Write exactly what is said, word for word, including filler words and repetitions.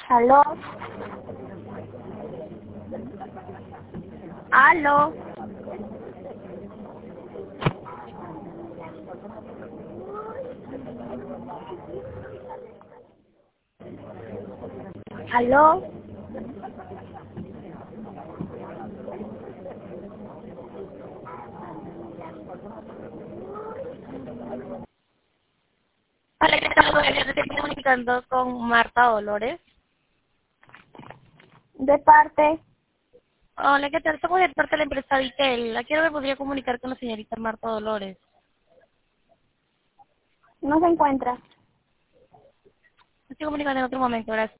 ¿Aló? ¿Aló? ¿Aló? Hola, ¿qué tal? Bueno, yo te estoy comunicando con Marta Dolores. ¿De parte? Hola, ¿qué tal? Somos de parte de la empresa Vitel. La quiero me podría comunicar con la señorita Marta Dolores. No se encuentra. Me estoy comunicando en otro momento, gracias.